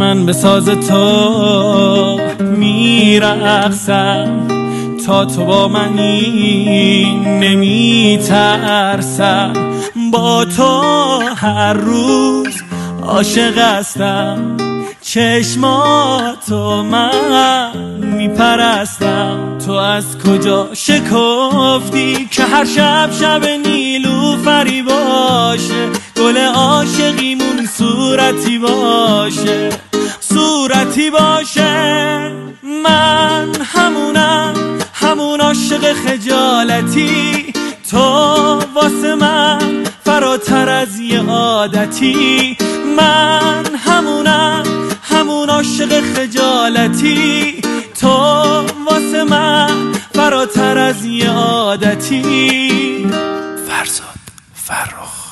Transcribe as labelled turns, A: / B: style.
A: من به ساز تو میرقصم، تا تو با منی نمیترسم. با تو هر روز عاشق هستم، چشماتو من میپرستم. تو از کجا شکفتی که هر شب شب نیلوفری باشه، گل عاشقیمون صورتی باشه، صورتی باشه. من همون عاشق خجالتی، تو واسه من فراتر از یه عادتی. من همون عاشق خجالتی، تو واسه من فراتر از یه عادتی. فرزاد فرخ.